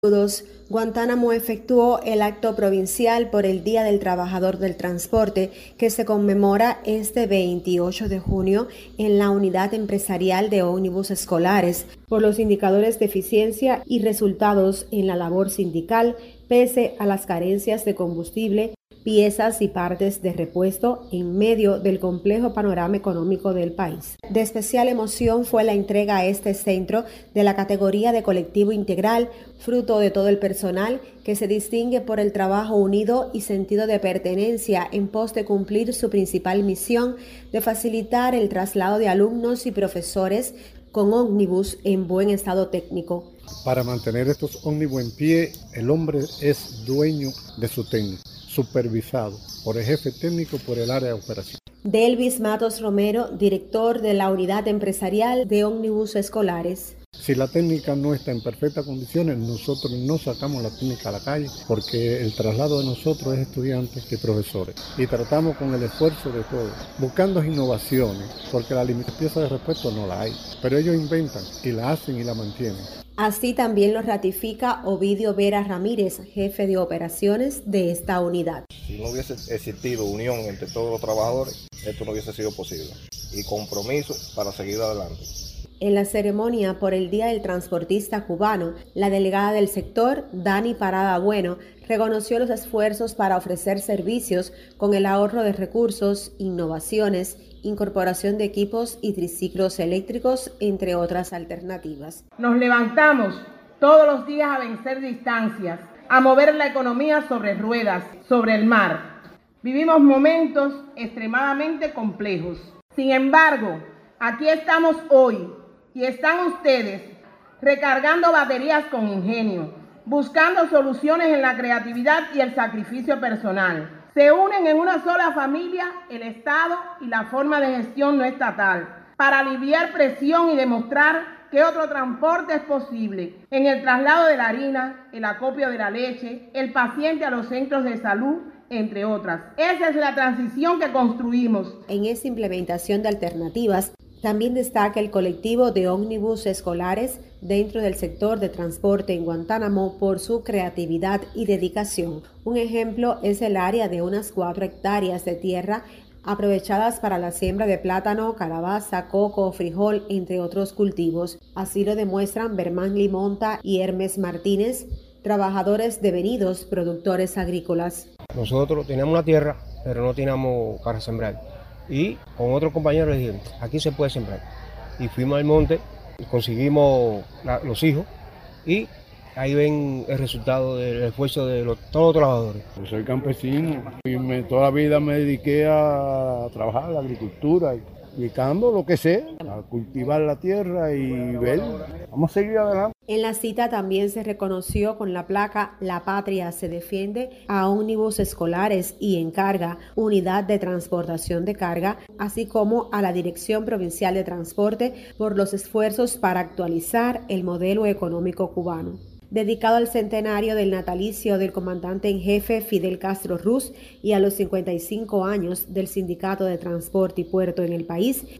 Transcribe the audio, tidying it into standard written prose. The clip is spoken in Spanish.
Saludos. Guantánamo efectuó el acto provincial por el Día del Trabajador del Transporte que se conmemora este 28 de junio en la unidad empresarial de ómnibus escolares por los indicadores de eficiencia y resultados en la labor sindical pese a las carencias de combustible, piezas y partes de repuesto en medio del complejo panorama económico del país. De especial emoción fue la entrega a este centro de la categoría de colectivo integral, fruto de todo el personal que se distingue por el trabajo unido y sentido de pertenencia en pos de cumplir su principal misión de facilitar el traslado de alumnos y profesores con ómnibus en buen estado técnico. Para mantener estos ómnibus en pie, el hombre es dueño de su técnico, supervisado por el jefe técnico por el área de operación. Delvis Matos Romero, director de la unidad empresarial de ómnibus escolares. Si la técnica no está en perfectas condiciones, nosotros no sacamos la técnica a la calle porque el traslado de nosotros es estudiantes y profesores. Y tratamos con el esfuerzo de todos, buscando innovaciones, porque la pieza de repuesto no la hay. Pero ellos inventan y la hacen y la mantienen. Así también lo ratifica Ovidio Vera Ramírez, jefe de operaciones de esta unidad. Si no hubiese existido unión entre todos los trabajadores, esto no hubiese sido posible. Y compromiso para seguir adelante. En la ceremonia por el Día del Transportista Cubano, la delegada del sector, Dani Parada Bueno, reconoció los esfuerzos para ofrecer servicios con el ahorro de recursos, innovaciones, incorporación de equipos y triciclos eléctricos, entre otras alternativas. Nos levantamos todos los días a vencer distancias, a mover la economía sobre ruedas, sobre el mar. Vivimos momentos extremadamente complejos. Sin embargo, aquí estamos hoy y están ustedes recargando baterías con ingenio, buscando soluciones en la creatividad y el sacrificio personal. Se unen en una sola familia el Estado y la forma de gestión no estatal para aliviar presión y demostrar que otro transporte es posible en el traslado de la harina, el acopio de la leche, el paciente a los centros de salud, entre otras. Esa es la transición que construimos. En esa implementación de alternativas, también destaca el colectivo de ómnibus escolares dentro del sector de transporte en Guantánamo por su creatividad y dedicación. Un ejemplo es el área de unas 4 hectáreas de tierra aprovechadas para la siembra de plátano, calabaza, coco, frijol, entre otros cultivos. Así lo demuestran Bermán Limonta y Hermes Martínez, trabajadores devenidos productores agrícolas. Nosotros teníamos una tierra, pero no teníamos para sembrar. Y con otros compañeros le dijeron, aquí se puede sembrar. Y fuimos al monte, conseguimos los hijos y ahí ven el resultado del esfuerzo de todos los trabajadores. Yo soy campesino y toda la vida me dediqué a trabajar en la agricultura, dedicando lo que sé, a cultivar la tierra y ver. Vamos a seguir adelante. En la cita también se reconoció con la placa La Patria se defiende a ómnibus escolares y Encarga, unidad de transportación de carga, así como a la Dirección Provincial de Transporte por los esfuerzos para actualizar el modelo económico cubano. Dedicado al centenario del natalicio del comandante en jefe Fidel Castro Ruz y a los 55 años del Sindicato de Transporte y Puerto en el país,